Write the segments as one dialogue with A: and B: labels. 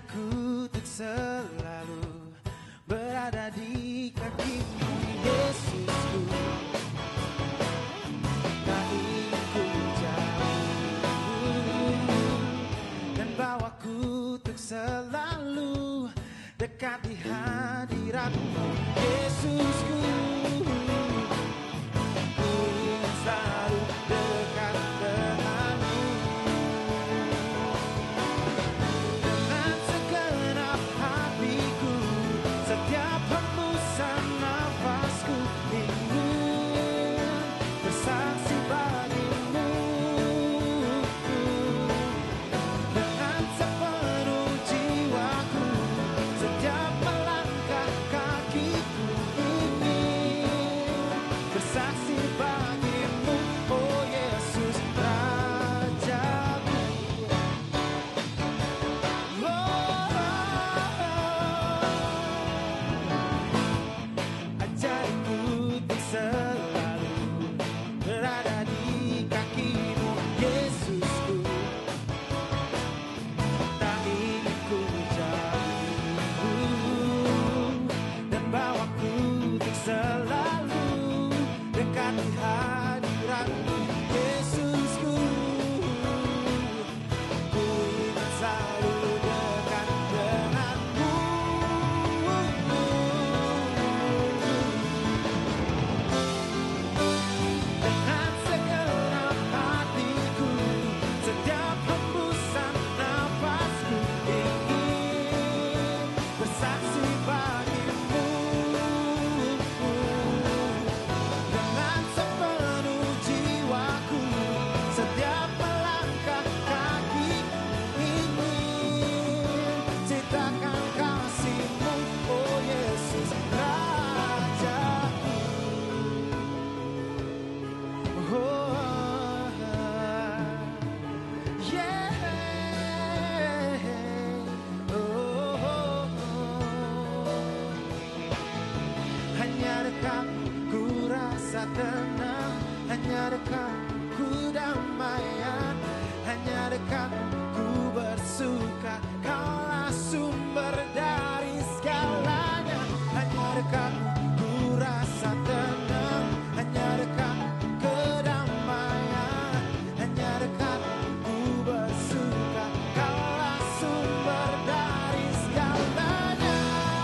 A: ku untuk selalu berada di kaki-Mu, Yesusku. Tak ingin ku jauh dan bawaku untuk selalu dekat di hadirat-Mu, Yesusku. Ku ingin selalu dekat denganmu. Dengan segenap hatiku, setiap hembusan nafasku ingin bersaksi bagimu. Dengan sepenuh jiwaku, setiap melangkah kakiku ingin bersaksi bagimu, oh Yesus Rajaku. Ajariku untuk selalu berada di kaki-Mu, Yesusku. Tak ingin ku jauh dan bawaku untuk selalu dekat di hadirat-Mu, Yesusku. Ku ingin selalu dekat denganmu. Dengan segenap hatiku, setiap hembusan nafasku ingin bersaksi bagimu. Dengan sepenuh jiwaku, setiap melangkah kaki ingin ceritakan kasih-Mu, oh Yesus Rajaku. Oh, yeah. Oh, hanya dekat ku rasa tenang, hanya dekat ku damaian, hanya dekat ku bersuka. Kaulah sumber dari segalanya. Hanya dekat ku rasa tenang, hanya dekat kedamaian, hanya dekat ku bersuka. Kaulah sumber dari segalanya.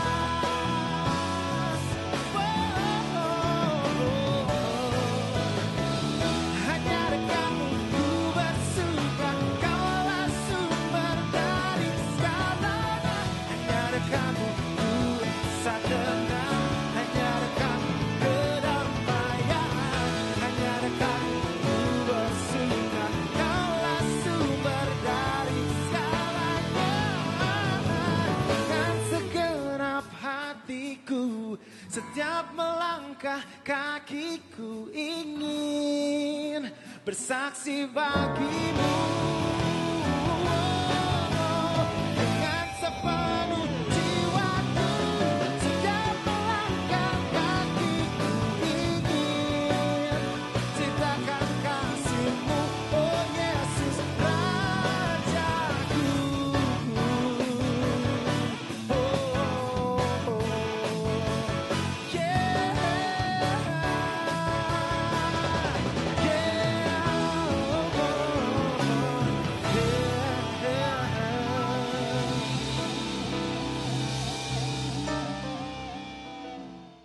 A: Hanya dekat-Mu ku bersuka. Kaulah sumber dari segalanya. Hanya dekat-Mu ku rasa tenang, hanya dekat kedamaian, hanya dekat-Mu ku bersuka. Kaulah sumber dari segalanya. Dengan segenap hatiku, setiap melangkah kakiku ingin bersaksi bagimu.